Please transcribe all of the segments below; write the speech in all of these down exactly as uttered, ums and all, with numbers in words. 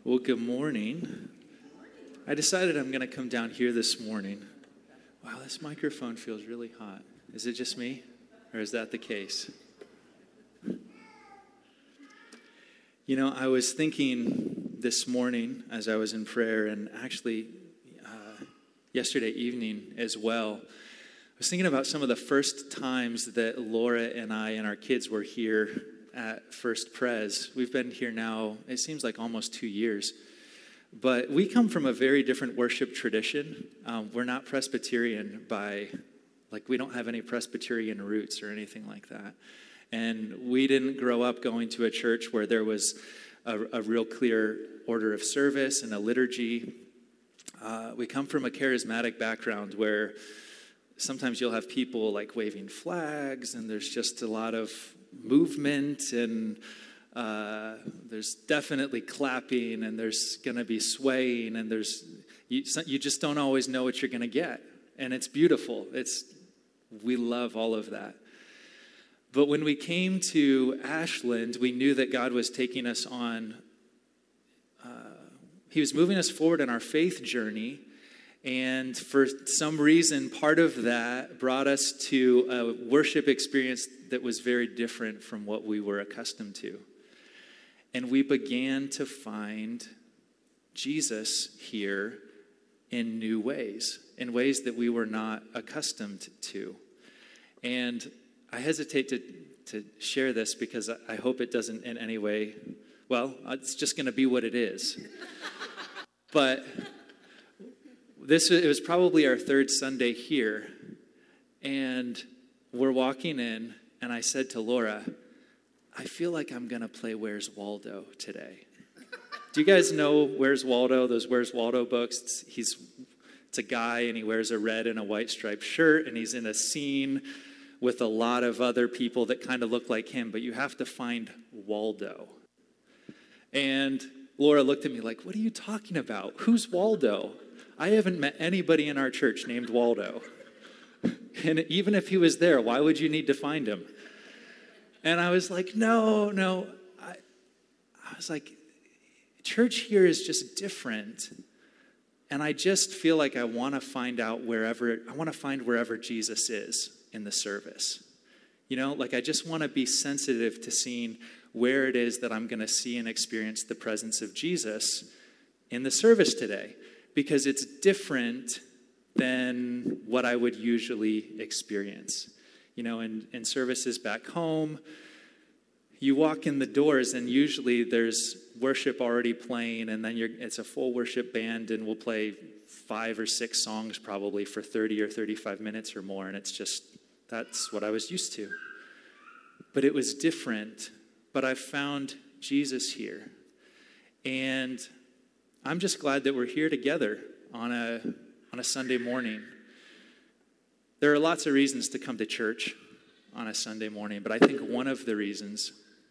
Well, good morning. I decided I'm going to come down here this morning. Wow, this microphone feels really hot. Is it just me, or is that the case? You know, I was thinking this morning as I was in prayer, and actually uh, yesterday evening as well, I was thinking about some of the first times that Laura and I and our kids were here at First Pres. We've been here now, it seems like almost two years. But we come from a very different worship tradition. Um, we're not Presbyterian by, like we don't have any Presbyterian roots or anything like that. And we didn't grow up going to a church where there was a, a real clear order of service and a liturgy. Uh, we come from a charismatic background where sometimes you'll have people like waving flags, and there's just a lot of movement, and uh, there's definitely clapping, and there's going to be swaying, and there's you, you just don't always know what you're going to get, and it's beautiful. It's we love all of that. But when we came to Ashland, we knew that God was taking us on. Uh, he was moving us forward in our faith journey. And for some reason, part of that brought us to a worship experience that was very different from what we were accustomed to. And we began to find Jesus here in new ways, in ways that we were not accustomed to. And I hesitate to, to share this because I hope it doesn't in any way, well, it's just going to be what it is. But This it was probably our third Sunday here, and we're walking in, and I said to Laura, I feel like I'm going to play Where's Waldo today. Do you guys know Where's Waldo, those Where's Waldo books? It's, he's, it's a guy, and he wears a red and a white striped shirt, and he's in a scene with a lot of other people that kind of look like him, but you have to find Waldo. And Laura looked at me like, what are you talking about? Who's Waldo? I haven't met anybody in our church named Waldo. And even if he was there, why would you need to find him? And I was like, no, no. I, I was like, church here is just different. And I just feel like I want to find out wherever, I want to find wherever Jesus is in the service. You know, like I just want to be sensitive to seeing where it is that I'm going to see and experience the presence of Jesus in the service today. Because it's different than what I would usually experience. You know, in, in services back home, you walk in the doors and usually there's worship already playing, and then you're, it's a full worship band, and we'll play five or six songs probably for thirty or thirty-five minutes or more, and it's just, that's what I was used to. But it was different, but I found Jesus here. And I'm just glad that we're here together on a on a Sunday morning. There are lots of reasons to come to church on a Sunday morning, but I think one of the reasons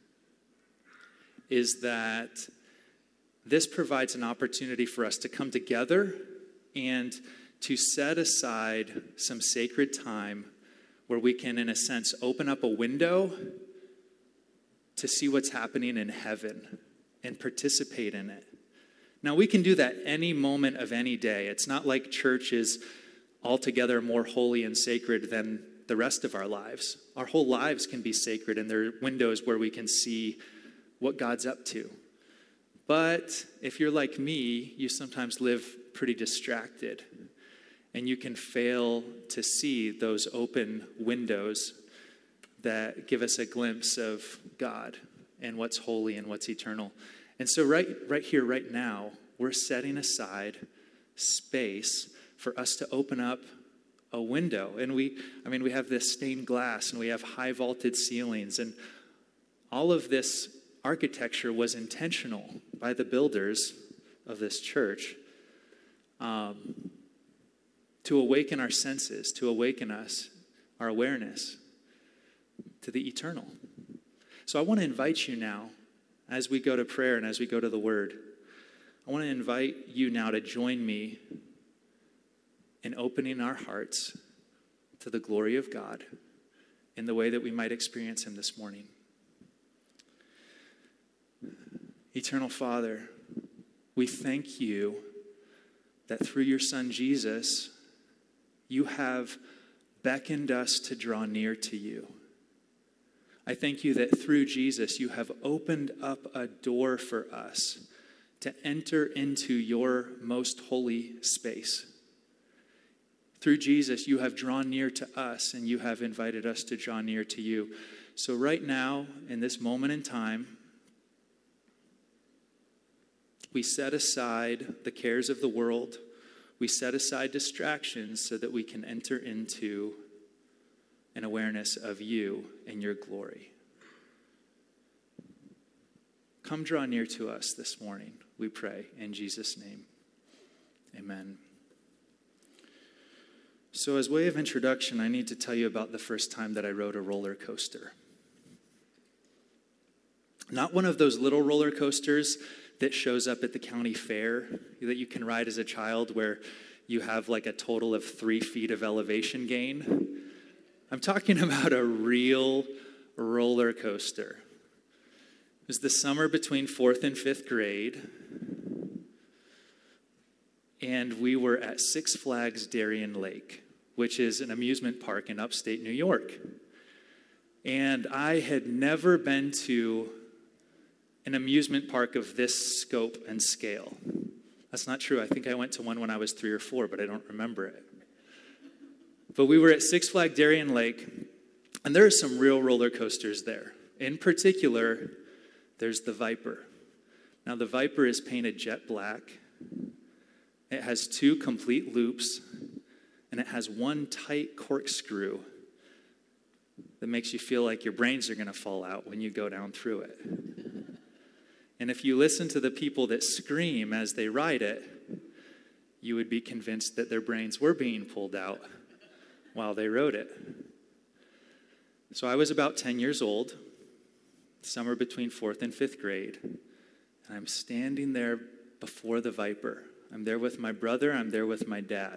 is that this provides an opportunity for us to come together and to set aside some sacred time where we can, in a sense, open up a window to see what's happening in heaven and participate in it. Now, we can do that any moment of any day. It's not like church is altogether more holy and sacred than the rest of our lives. Our whole lives can be sacred, and there are windows where we can see what God's up to. But if you're like me, you sometimes live pretty distracted, and you can fail to see those open windows that give us a glimpse of God and what's holy and what's eternal. And so right, right here, right now, we're setting aside space for us to open up a window. And we, I mean, we have this stained glass, and we have high vaulted ceilings, and all of this architecture was intentional by the builders of this church um, to awaken our senses, to awaken us, our awareness to the eternal. So I want to invite you now, as we go to prayer and as we go to the Word, I want to invite you now to join me in opening our hearts to the glory of God in the way that we might experience Him this morning. Eternal Father, We thank you that through your Son Jesus, you have beckoned us to draw near to you. I thank you that through Jesus, you have opened up a door for us to enter into your most holy space. Through Jesus, you have drawn near to us, and you have invited us to draw near to you. So right now, in this moment in time, we set aside the cares of the world. We set aside distractions so that we can enter into an awareness of you and your glory. Come draw near to us this morning, we pray, in Jesus' name. Amen. So as way of introduction, I need to tell you about the first time that I rode a roller coaster. Not one of those little roller coasters that shows up at the county fair that you can ride as a child where you have like a total of three feet of elevation gain. I'm talking about a real roller coaster. It was the summer between fourth and fifth grade, and we were at Six Flags Darien Lake, which is an amusement park in upstate New York. And I had never been to an amusement park of this scope and scale. That's not true. I think I went to one when I was three or four, but I don't remember it. But we were at Six Flags Darien Lake, and there are some real roller coasters there. In particular, there's the Viper. Now, the Viper is painted jet black. It has two complete loops, and it has one tight corkscrew that makes you feel like your brains are going to fall out when you go down through it. And if you listen to the people that scream as they ride it, you would be convinced that their brains were being pulled out while they rode it. So I was about ten years old, summer between fourth and fifth grade, and I'm standing there before the Viper. I'm there with my brother, I'm there with my dad.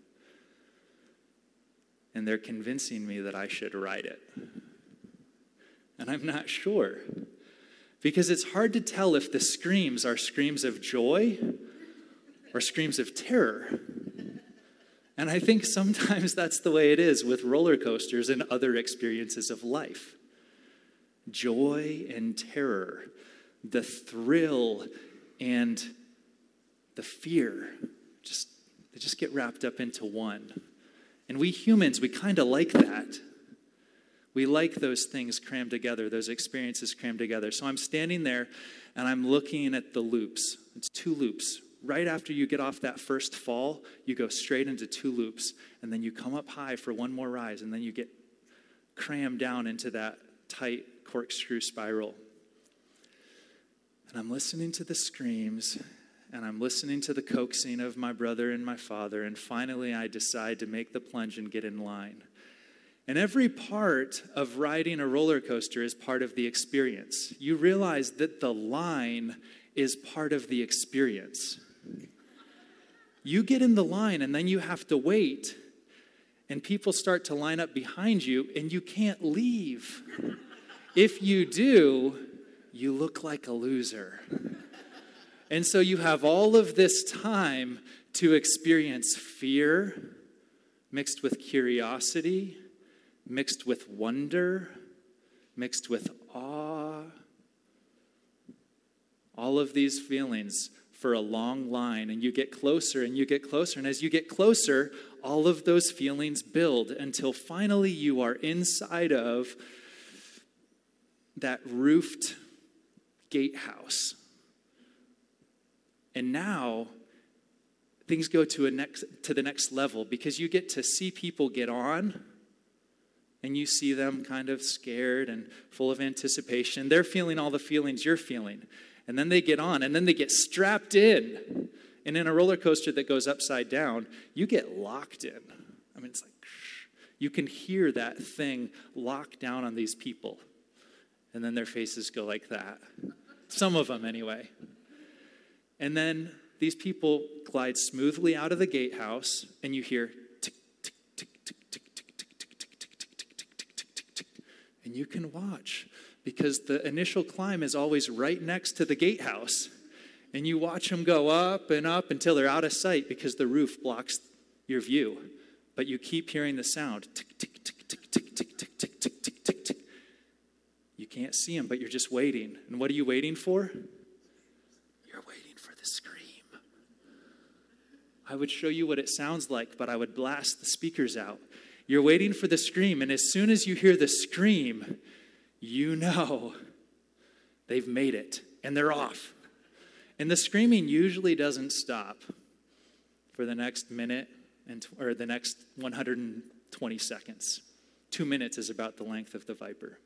And they're convincing me that I should ride it. And I'm not sure. Because it's hard to tell if the screams are screams of joy or screams of terror. And I think sometimes that's the way it is with roller coasters and other experiences of life. Joy and terror, the thrill and the fear, just they just get wrapped up into one. And we humans, we kind of like that. We like those things crammed together, those experiences crammed together. So I'm standing there, and I'm looking at the loops. It's two loops. Right after you get off that first fall, you go straight into two loops, and then you come up high for one more rise, and then you get crammed down into that tight corkscrew spiral. And I'm listening to the screams, and I'm listening to the coaxing of my brother and my father, and finally I decide to make the plunge and get in line. And every part of riding a roller coaster is part of the experience. You realize that the line is part of the experience. You get in the line and then you have to wait, and people start to line up behind you, and you can't leave. If you do, you look like a loser. And so you have all of this time to experience fear mixed with curiosity, mixed with wonder, mixed with awe. All of these feelings for a long line, and you get closer and you get closer. And as you get closer, all of those feelings build until finally you are inside of that roofed gatehouse. And now things go to a next to the next level, because you get to see people get on. And you see them kind of scared and full of anticipation. They're feeling all the feelings you're feeling. And then they get on, and then they get strapped in. And in a roller coaster that goes upside down, you get locked in. I mean, it's like, you can hear that thing lock down on these people. And then their faces go like that. Some of them, anyway. And then these people glide smoothly out of the gatehouse, and you hear tick, tick, tick, tick, tick, tick, tick, tick, tick, tick, tick, tick, tick, tick, tick, tick. And you can watch, because the initial climb is always right next to the gatehouse. And you watch them go up and up until they're out of sight because the roof blocks your view. But you keep hearing the sound. Tick, tick, tick, tick, tick, tick, tick, tick, tick, tick, tick, tick. You can't see them, but you're just waiting. And what are you waiting for? You're waiting for the scream. I would show you what it sounds like, but I would blast the speakers out. You're waiting for the scream, and as soon as you hear the scream, you know they've made it, and they're off. And the screaming usually doesn't stop for the next minute and or the next one hundred twenty seconds. Two minutes is about the length of the Viper.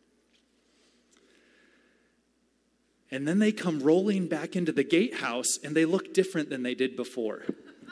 And then they come rolling back into the gatehouse, and they look different than they did before.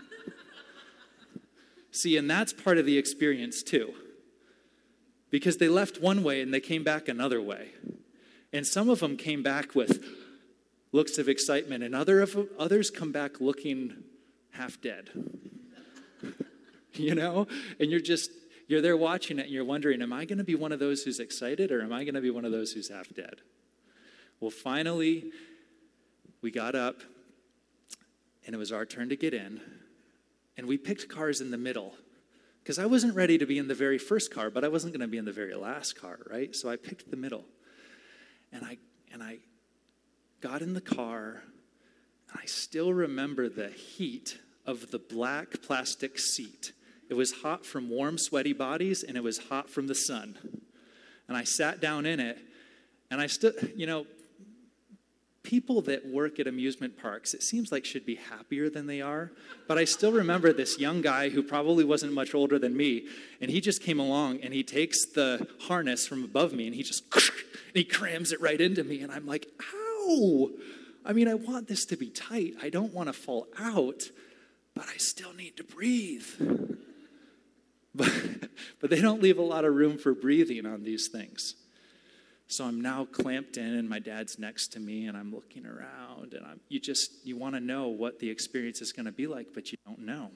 See, and that's part of the experience too. Because they left one way and they came back another way. And some of them came back with looks of excitement, and other of, others come back looking half dead. You know? And you're just, you're there watching it, and you're wondering, am I going to be one of those who's excited, or am I going to be one of those who's half dead? Well, finally, we got up, and it was our turn to get in. And we picked cars in the middle because I wasn't ready to be in the very first car, but I wasn't going to be in the very last car, right? So I picked the middle. And I and I got in the car, and I still remember the heat of the black plastic seat. It was hot from warm, sweaty bodies, and it was hot from the sun. And I sat down in it, and I still, you know, people that work at amusement parks, it seems like should be happier than they are. But I still remember this young guy who probably wasn't much older than me, and he just came along, and he takes the harness from above me, and he just, and he crams it right into me, and I'm like, ow! I mean, I want this to be tight. I don't want to fall out, but I still need to breathe. But, but they don't leave a lot of room for breathing on these things. So I'm now clamped in, and my dad's next to me, and I'm looking around, and I'm, you just, you want to know what the experience is going to be like, but you don't know.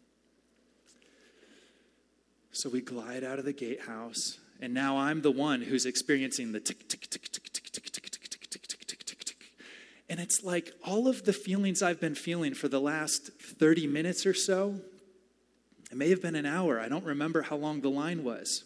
So we glide out of the gatehouse, and now I'm the one who's experiencing the tick, tick, tick, tick, tick, tick, tick, tick, tick, tick, tick, tick, tick, tick. And it's like all of the feelings I've been feeling for the last thirty minutes or so. It may have been an hour. I don't remember how long the line was.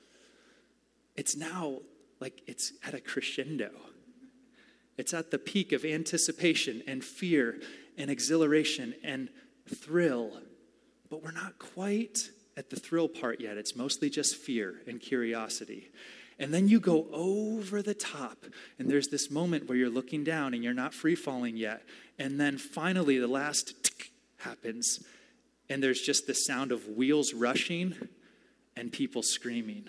It's now like it's at a crescendo. It's at the peak of anticipation and fear and exhilaration and thrill. But we're not quite at the thrill part yet. It's mostly just fear and curiosity. And then you go over the top, and there's this moment where you're looking down and you're not free falling yet. And then finally the last tick happens, and there's just the sound of wheels rushing and people screaming.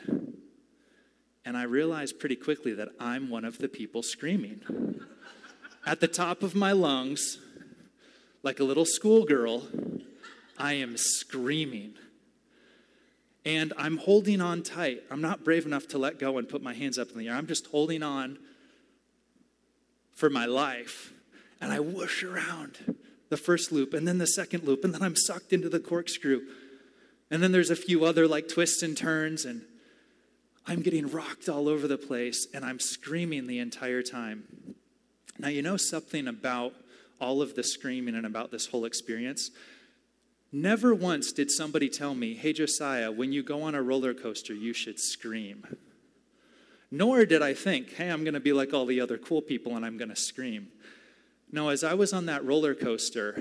And I realized pretty quickly that I'm one of the people screaming. At the top of my lungs, like a little schoolgirl, I am screaming. And I'm holding on tight. I'm not brave enough to let go and put my hands up in the air. I'm just holding on for my life. And I whoosh around the first loop, and then the second loop, and then I'm sucked into the corkscrew. And then there's a few other like twists and turns, and I'm getting rocked all over the place, and I'm screaming the entire time. Now, you know something about all of the screaming and about this whole experience? Never once did somebody tell me, hey, Josiah, when you go on a roller coaster, you should scream. Nor did I think, hey, I'm going to be like all the other cool people, and I'm going to scream. No, as I was on that roller coaster,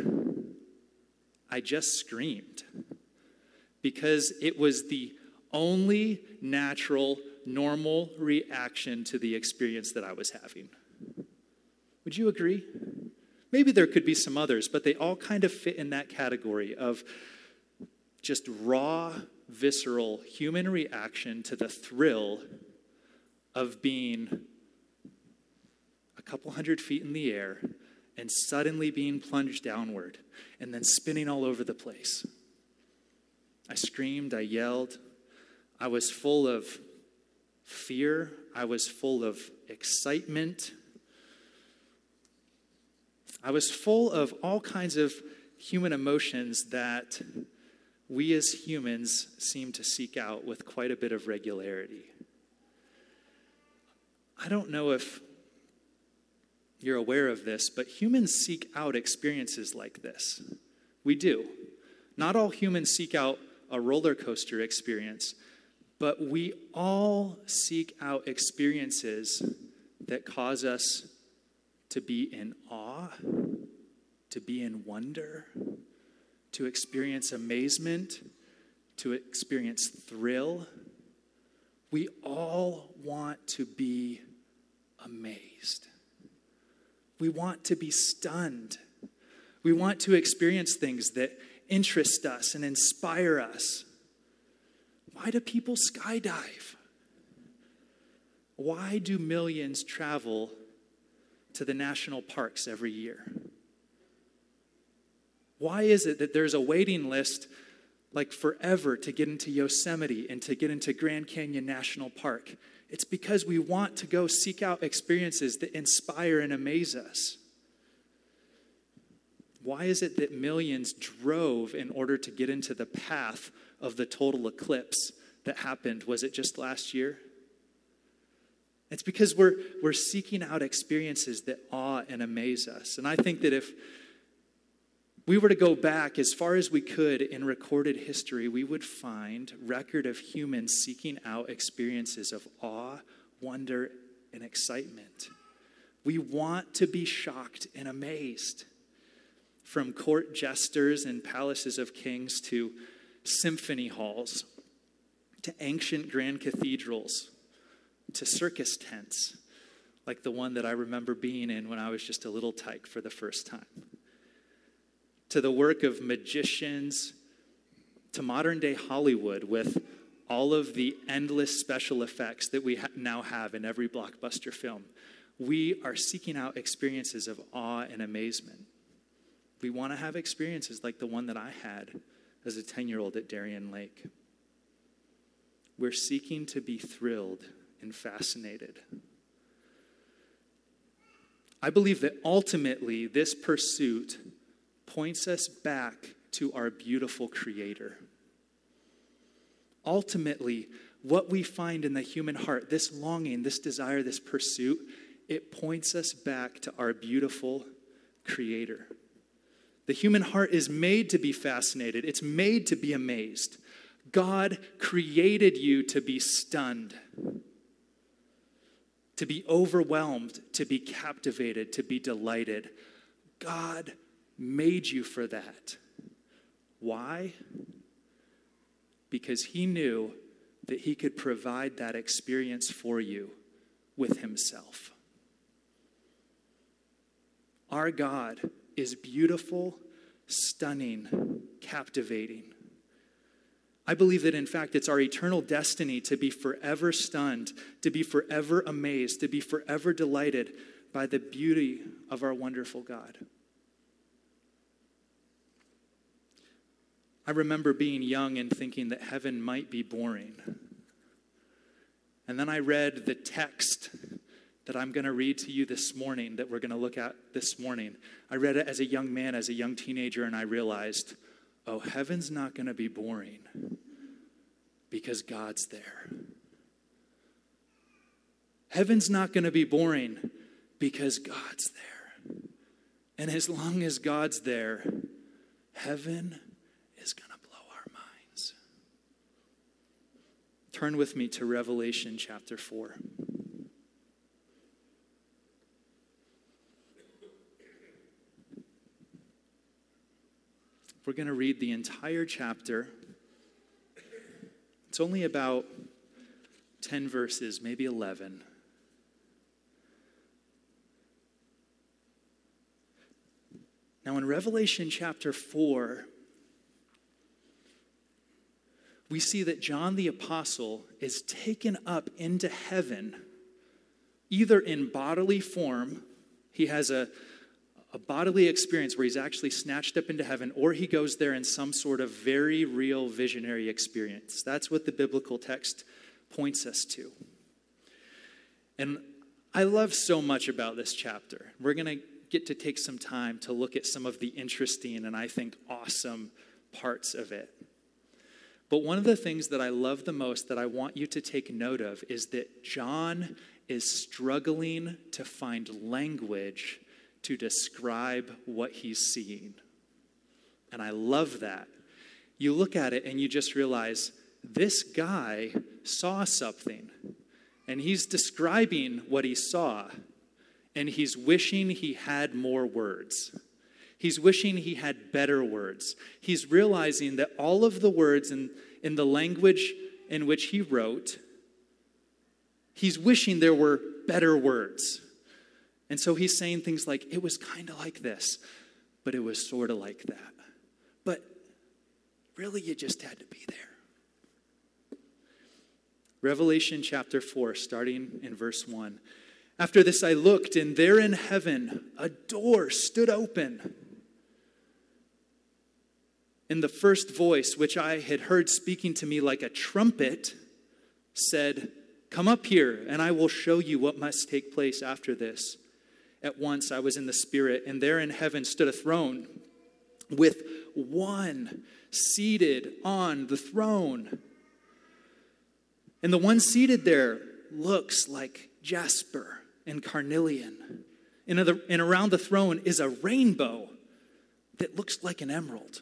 I just screamed. Because it was the only natural, normal reaction to the experience that I was having. Would you agree? Maybe there could be some others, but they all kind of fit in that category of just raw, visceral human reaction to the thrill of being a couple hundred feet in the air and suddenly being plunged downward and then spinning all over the place. I screamed, I yelled. I was full of fear. I was full of excitement. I was full of all kinds of human emotions that we as humans seem to seek out with quite a bit of regularity. I don't know if you're aware of this, but humans seek out experiences like this. We do. Not all humans seek out a roller coaster experience, but we all seek out experiences that cause us to be in awe, to be in wonder, to experience amazement, to experience thrill. We all want to be amazed. We want to be stunned. We want to experience things that interest us and inspire us. Why do people skydive? Why do millions travel to the national parks every year? Why is it that there's a waiting list like forever to get into Yosemite and to get into Grand Canyon National Park? It's because we want to go seek out experiences that inspire and amaze us. Why is it that millions drove in order to get into the path of the total eclipse that happened? Was it just last year? It's because we're, we're seeking out experiences that awe and amaze us. And I think that if we were to go back as far as we could in recorded history, we would find record of humans seeking out experiences of awe, wonder, and excitement. We want to be shocked and amazed. From court jesters and palaces of kings to symphony halls, to ancient grand cathedrals, to circus tents, like the one that I remember being in when I was just a little tyke for the first time, to the work of magicians, to modern day Hollywood with all of the endless special effects that we ha- now have in every blockbuster film. We are seeking out experiences of awe and amazement. We want to have experiences like the one that I had as a ten-year-old at Darien Lake. We're seeking to be thrilled and fascinated. I believe that ultimately this pursuit points us back to our beautiful Creator. Ultimately, what we find in the human heart, this longing, this desire, this pursuit, it points us back to our beautiful Creator. The human heart is made to be fascinated. It's made to be amazed. God created you to be stunned, to be overwhelmed, to be captivated, to be delighted. God made you for that. Why? Because he knew that he could provide that experience for you with himself. Our God is beautiful, stunning, captivating. I believe that, in fact, it's our eternal destiny to be forever stunned, to be forever amazed, to be forever delighted by the beauty of our wonderful God. I remember being young and thinking that heaven might be boring. And then I read the text that I'm going to read to you this morning, that we're going to look at this morning. I read it as a young man, as a young teenager, and I realized, oh, heaven's not going to be boring because God's there. Heaven's not going to be boring because God's there. And as long as God's there, heaven is going to blow our minds. Turn with me to Revelation chapter four. We're going to read the entire chapter. It's only about ten verses, maybe eleven. Now in Revelation chapter four, we see that John the Apostle is taken up into heaven, either in bodily form. He has a A bodily experience where he's actually snatched up into heaven, or he goes there in some sort of very real visionary experience. That's what the biblical text points us to. And I love so much about this chapter. We're going to get to take some time to look at some of the interesting and I think awesome parts of it. But one of the things that I love the most that I want you to take note of is that John is struggling to find language to describe what he's seeing. And I love that. You look at it and you just realize this guy saw something, and he's describing what he saw, and he's wishing he had more words. He's wishing he had better words. He's realizing that all of the words in, in the language in which he wrote, he's wishing there were better words. And so he's saying things like, it was kind of like this, but it was sort of like that. But really, you just had to be there. Revelation chapter four, starting in verse one. After this I looked, and there in heaven a door stood open. And the first voice, which I had heard speaking to me like a trumpet, said, "Come up here, and I will show you what must take place after this." At once I was in the Spirit, and there in heaven stood a throne with one seated on the throne. And the one seated there looks like jasper and carnelian. And, the, and around the throne is a rainbow that looks like an emerald.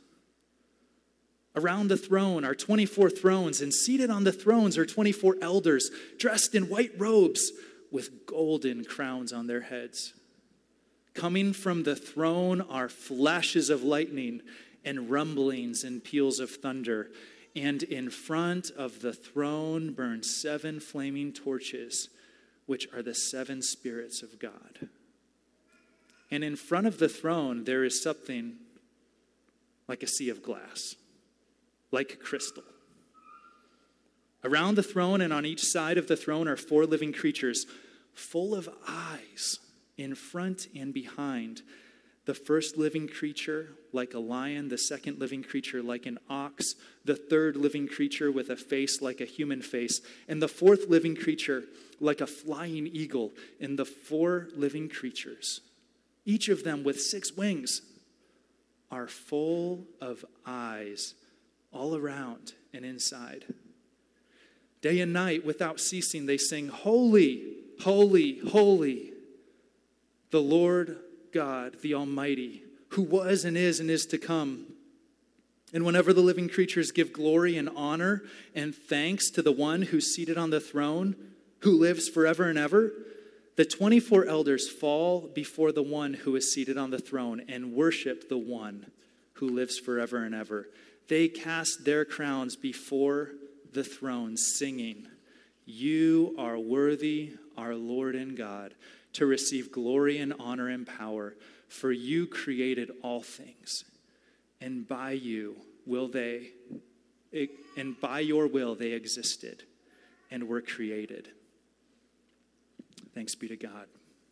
Around the throne are twenty-four thrones, and seated on the thrones are twenty-four elders, dressed in white robes with golden crowns on their heads. Coming from the throne are flashes of lightning and rumblings and peals of thunder. And in front of the throne burn seven flaming torches, which are the seven spirits of God. And in front of the throne there is something like a sea of glass, like crystal. Around the throne and on each side of the throne are four living creatures, full of eyes in front and behind. The first living creature like a lion, the second living creature like an ox, the third living creature with a face like a human face, and the fourth living creature like a flying eagle. And the four living creatures, each of them with six wings, are full of eyes all around and inside. Day and night, without ceasing, they sing, "Holy, holy, holy, the Lord God, the Almighty, who was and is and is to come." And whenever the living creatures give glory and honor and thanks to the one who's seated on the throne, who lives forever and ever, the twenty-four elders fall before the one who is seated on the throne and worship the one who lives forever and ever. They cast their crowns before the throne, singing, "You are worthy, our Lord and God, to receive glory and honor and power, for you created all things, and by you will they, and by your will they existed and were created." Thanks be to God.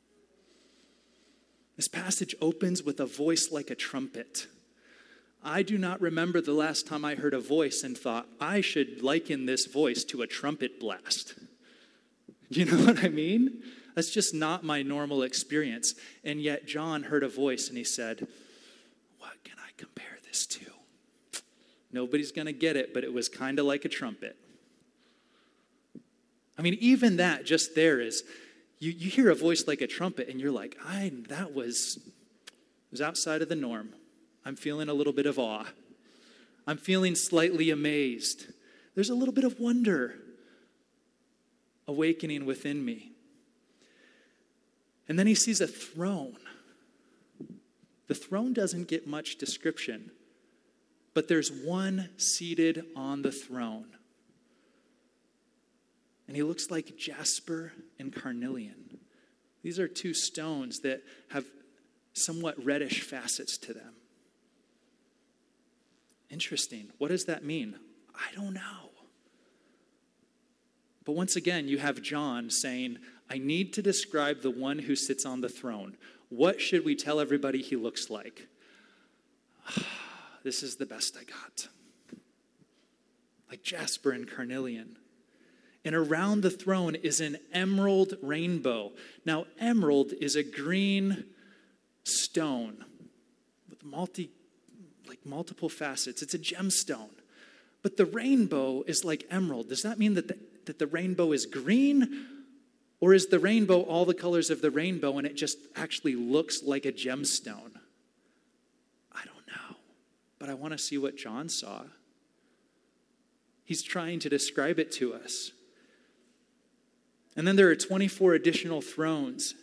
This passage opens with a voice like a trumpet. I do not remember the last time I heard a voice and thought, I should liken this voice to a trumpet blast. You know what I mean? That's just not my normal experience. And yet John heard a voice and he said, what can I compare this to? Nobody's going to get it, but it was kind of like a trumpet. I mean, even that just there is, you, you hear a voice like a trumpet and you're like, I that was, was outside of the norm. I'm feeling a little bit of awe. I'm feeling slightly amazed. There's a little bit of wonder awakening within me. And then he sees a throne. The throne doesn't get much description, but there's one seated on the throne. And he looks like jasper and carnelian. These are two stones that have somewhat reddish facets to them. Interesting. What does that mean? I don't know. But once again, you have John saying, I need to describe the one who sits on the throne. What should we tell everybody he looks like? This is the best I got. Like jasper and carnelian. And around the throne is an emerald rainbow. Now, emerald is a green stone with multi, like multiple facets. It's a gemstone. But the rainbow is like emerald. Does that mean that the, that the rainbow is green? Or is the rainbow all the colors of the rainbow and it just actually looks like a gemstone? I don't know. But I want to see what John saw. He's trying to describe it to us. And then there are twenty-four additional thrones.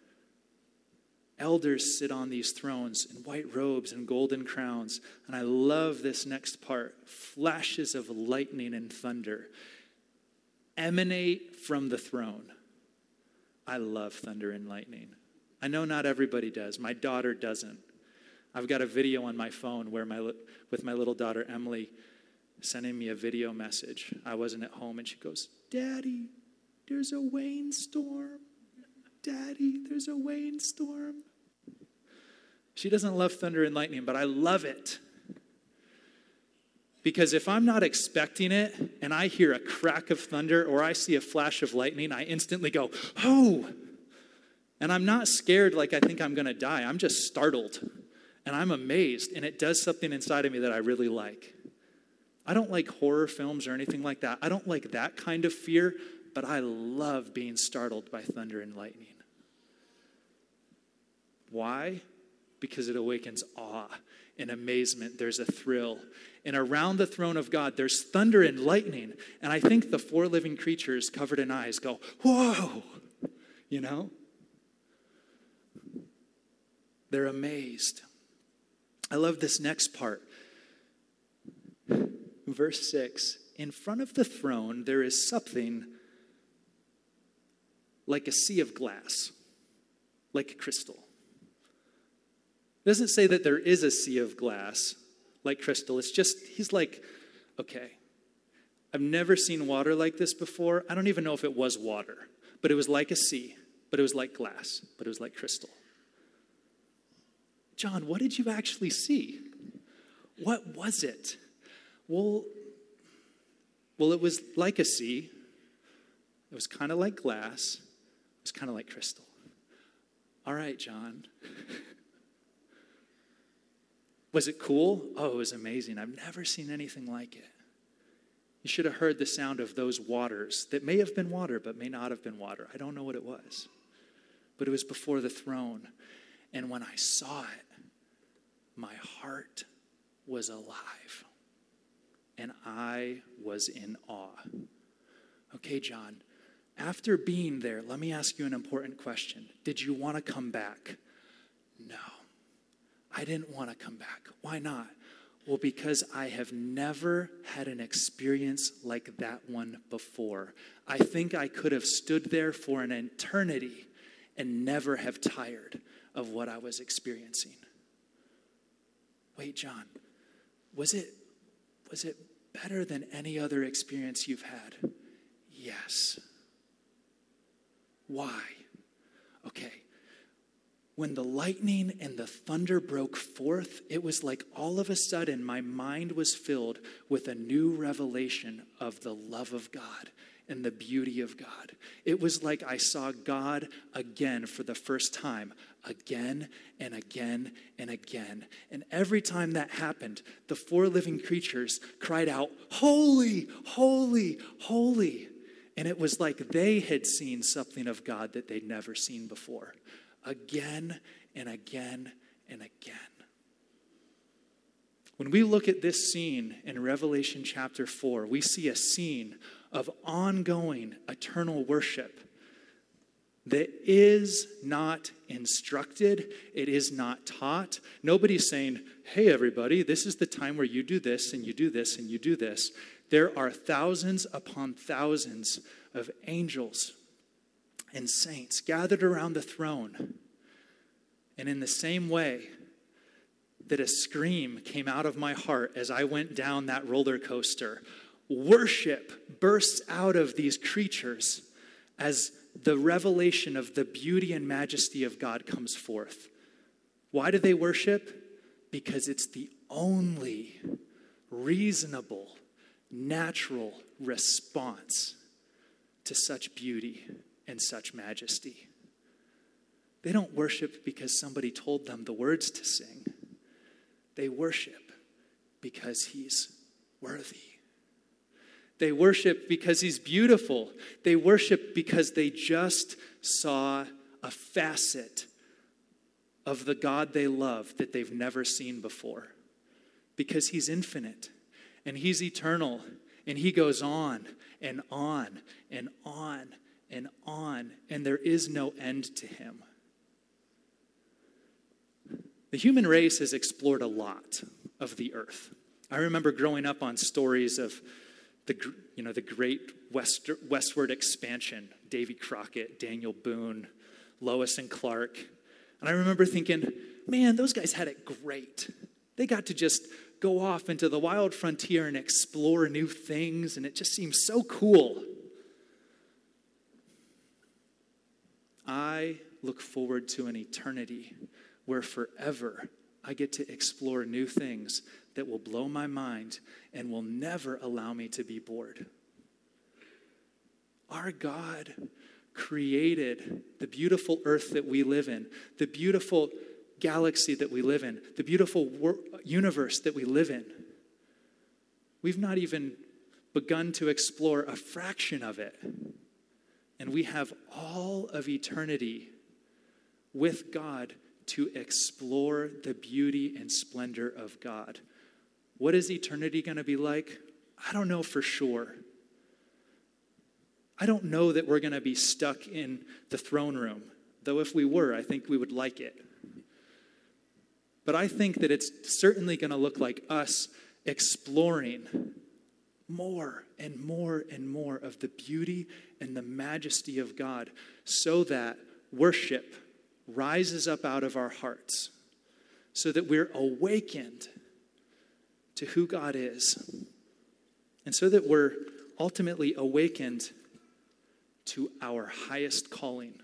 Elders sit on these thrones in white robes and golden crowns. And I love this next part. Flashes of lightning and thunder emanate from the throne. I love thunder and lightning. I know not everybody does. My daughter doesn't. I've got a video on my phone where my with my little daughter Emily sending me a video message. I wasn't at home and she goes, "Daddy, there's a rainstorm. Daddy, there's a rainstorm." She doesn't love thunder and lightning, but I love it. Because if I'm not expecting it and I hear a crack of thunder or I see a flash of lightning, I instantly go, "Oh!" And I'm not scared like I think I'm going to die. I'm just startled. And I'm amazed. And it does something inside of me that I really like. I don't like horror films or anything like that. I don't like that kind of fear, but I love being startled by thunder and lightning. Why? Because it awakens awe and amazement. There's a thrill. And around the throne of God, there's thunder and lightning. And I think the four living creatures covered in eyes go, "Whoa!" You know? They're amazed. I love this next part. Verse six, in front of the throne, there is something like a sea of glass, like crystal. It doesn't say that there is a sea of glass like crystal. It's just, he's like, okay, I've never seen water like this before. I don't even know if it was water, but it was like a sea, but it was like glass, but it was like crystal. John, what did you actually see? What was it? Well, well, it was like a sea. It was kind of like glass. It was kind of like crystal. All right, John. Was it cool? Oh, it was amazing. I've never seen anything like it. You should have heard the sound of those waters that may have been water, but may not have been water. I don't know what it was. But it was before the throne. And when I saw it, my heart was alive. And I was in awe. Okay, John, after being there, let me ask you an important question. Did you want to come back? No. I didn't want to come back. Why not? Well, because I have never had an experience like that one before. I think I could have stood there for an eternity and never have tired of what I was experiencing. Wait, John, was it, was it better than any other experience you've had? Yes. Why? Okay. When the lightning and the thunder broke forth, it was like all of a sudden my mind was filled with a new revelation of the love of God and the beauty of God. It was like I saw God again for the first time, again and again and again. And every time that happened, the four living creatures cried out, "Holy, holy, holy." And it was like they had seen something of God that they'd never seen before. Again and again and again. When we look at this scene in Revelation chapter four, we see a scene of ongoing eternal worship that is not instructed. It is not taught. Nobody's saying, "Hey, everybody, this is the time where you do this and you do this and you do this." There are thousands upon thousands of angels and saints gathered around the throne. And in the same way that a scream came out of my heart as I went down that roller coaster, worship bursts out of these creatures as the revelation of the beauty and majesty of God comes forth. Why do they worship? Because it's the only reasonable, natural response to such beauty and such majesty. They don't worship because somebody told them the words to sing. They worship because he's worthy. They worship because he's beautiful. They worship because they just saw a facet of the God they love that they've never seen before. Because he's infinite and he's eternal and he goes on and on and on and on, and there is no end to him. The human race has explored a lot of the earth. I remember growing up on stories of the, you know, the great west, westward expansion, Davy Crockett, Daniel Boone, Lois and Clark. And I remember thinking, man, those guys had it great. They got to just go off into the wild frontier and explore new things, and it just seems so cool. I look forward to an eternity where forever I get to explore new things that will blow my mind and will never allow me to be bored. Our God created the beautiful earth that we live in, the beautiful galaxy that we live in, the beautiful wor- universe that we live in. We've not even begun to explore a fraction of it. And we have all of eternity with God to explore the beauty and splendor of God. What is eternity going to be like? I don't know for sure. I don't know that we're going to be stuck in the throne room, though if we were, I think we would like it. But I think that it's certainly going to look like us exploring more and more and more of the beauty and the majesty of God, so that worship rises up out of our hearts, so that we're awakened to who God is, and so that we're ultimately awakened to our highest calling.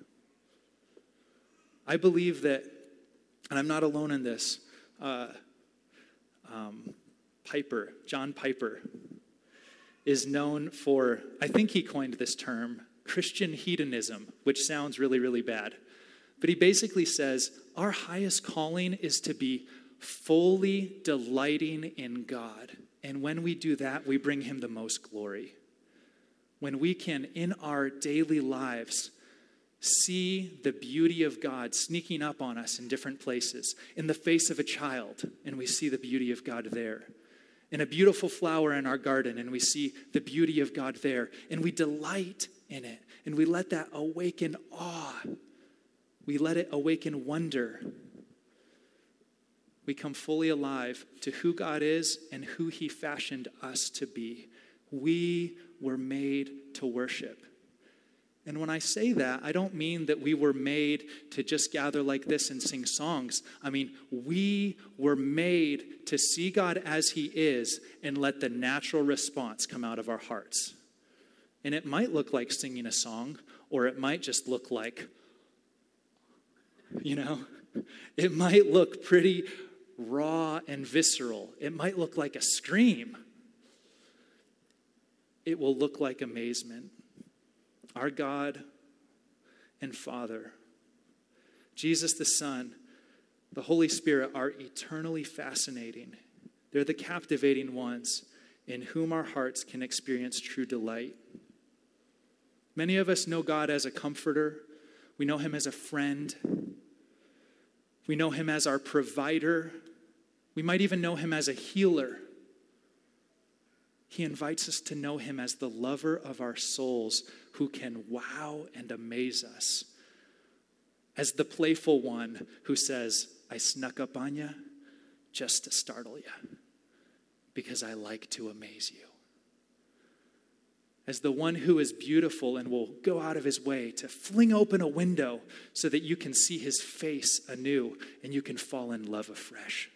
I believe that, and I'm not alone in this, uh, um, Piper, John Piper, is known for, I think he coined this term, Christian hedonism, which sounds really, really bad. But he basically says, our highest calling is to be fully delighting in God. And when we do that, we bring him the most glory. When we can, in our daily lives, see the beauty of God sneaking up on us in different places, in the face of a child, and we see the beauty of God there. In a beautiful flower in our garden, and we see the beauty of God there, and we delight in it, and we let that awaken awe. We let it awaken wonder. We come fully alive to who God is and who he fashioned us to be. We were made to worship. And when I say that, I don't mean that we were made to just gather like this and sing songs. I mean, we were made to see God as he is and let the natural response come out of our hearts. And it might look like singing a song, or it might just look like, you know, it might look pretty raw and visceral. It might look like a scream. It will look like amazement. Our God and Father, Jesus the Son, the Holy Spirit are eternally fascinating. They're the captivating ones in whom our hearts can experience true delight. Many of us know God as a comforter. We know him as a friend. We know him as our provider. We might even know him as a healer. He invites us to know him as the lover of our souls, who can wow and amaze us. As the playful one who says, I snuck up on you just to startle you, because I like to amaze you. As the one who is beautiful and will go out of his way to fling open a window so that you can see his face anew and you can fall in love afresh.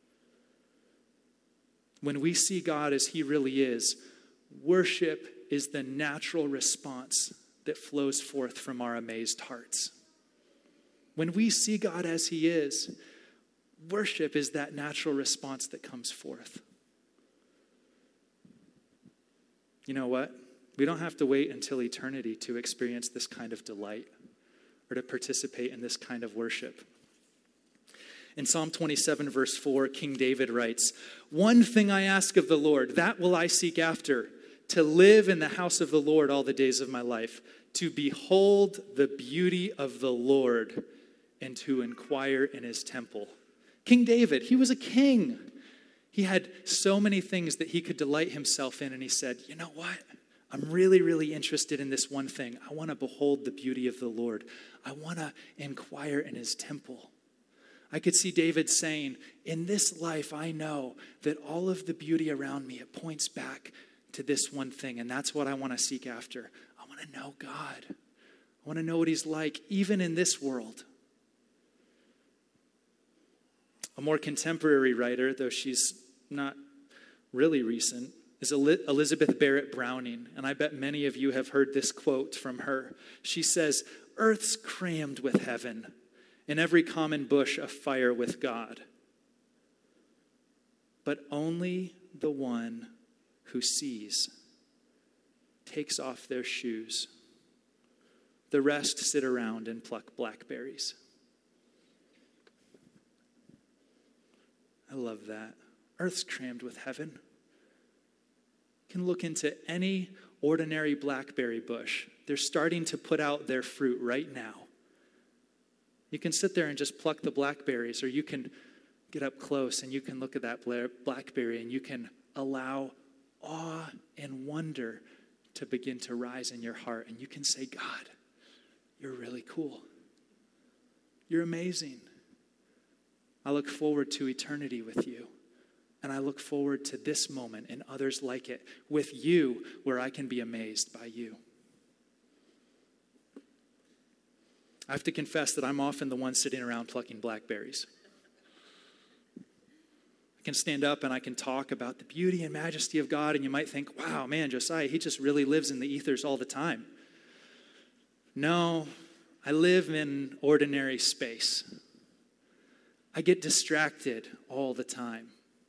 When we see God as he really is, worship is the natural response that flows forth from our amazed hearts. When we see God as he is, worship is that natural response that comes forth. You know what? We don't have to wait until eternity to experience this kind of delight or to participate in this kind of worship. In Psalm twenty-seven, verse four, King David writes, "One thing I ask of the Lord, that will I seek after, to live in the house of the Lord all the days of my life, to behold the beauty of the Lord and to inquire in his temple. King David, he was a king. He had so many things that he could delight himself in, and he said, you know what? I'm really, really interested in this one thing. I want to behold the beauty of the Lord. I want to inquire in his temple. I could see David saying, in this life, I know that all of the beauty around me, it points back to this one thing, and that's what I want to seek after. I want to know God. I want to know what he's like, even in this world. A more contemporary writer, though she's not really recent, is Elizabeth Barrett Browning, and I bet many of you have heard this quote from her. She says, "Earth's crammed with heaven, in every common bush afire with God. But only the one who sees takes off their shoes. The rest sit around and pluck blackberries." I love that. Earth's crammed with heaven. You can look into any ordinary blackberry bush. They're starting to put out their fruit right now. You can sit there and just pluck the blackberries, or you can get up close and you can look at that blackberry and you can allow awe and wonder to begin to rise in your heart. And you can say, God, you're really cool. You're amazing. I look forward to eternity with you. And I look forward to this moment and others like it with you, where I can be amazed by you. I have to confess that I'm often the one sitting around plucking blackberries. I can stand up and I can talk about the beauty and majesty of God, and you might think, wow, man, Josiah, he just really lives in the ethers all the time. No, I live in ordinary space. I get distracted all the time.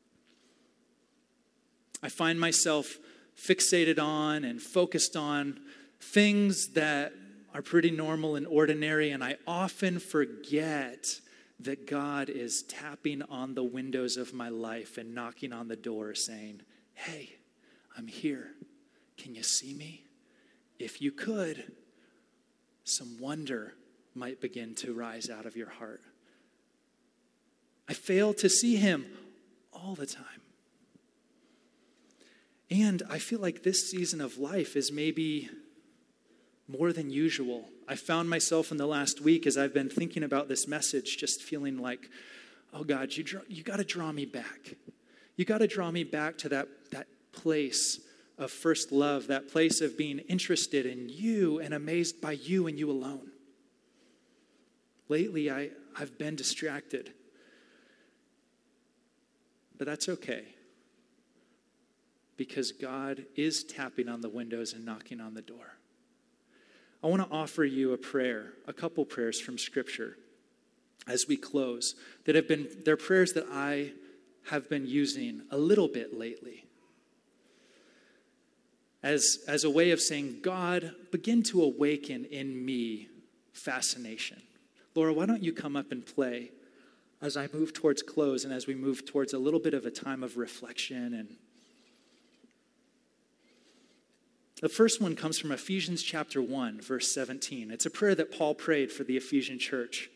I find myself fixated on and focused on things that are pretty normal and ordinary, and I often forget that God is tapping on the windows of my life and knocking on the door saying, hey, I'm here. Can you see me? If you could, some wonder might begin to rise out of your heart. I fail to see him all the time. And I feel like this season of life is maybe more than usual. I found myself in the last week, as I've been thinking about this message, just feeling like, oh God, you draw, you got to draw me back. You got to draw me back to that, that place of first love, that place of being interested in you and amazed by you and you alone. Lately, I, I've been distracted. But that's okay, because God is tapping on the windows and knocking on the door. I want to offer you a prayer, a couple prayers from Scripture as we close, that have been, they're prayers that I have been using a little bit lately. As, as a way of saying, God, begin to awaken in me fascination. Laura, why don't you come up and play as I move towards close and as we move towards a little bit of a time of reflection. And the first one comes from Ephesians chapter one, verse seventeen. It's a prayer that Paul prayed for the Ephesian church.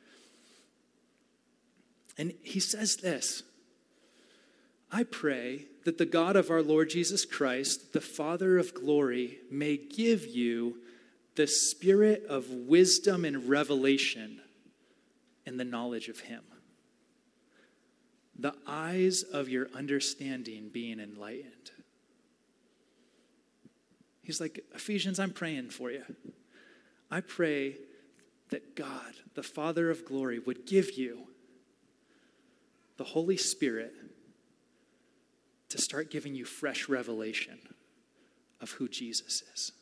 And he says this: I pray that the God of our Lord Jesus Christ, the Father of glory, may give you the spirit of wisdom and revelation in the knowledge of him. The eyes of your understanding being enlightened. He's like, Ephesians, I'm praying for you. I pray that God, the Father of glory, would give you the Holy Spirit to start giving you fresh revelation of who Jesus is.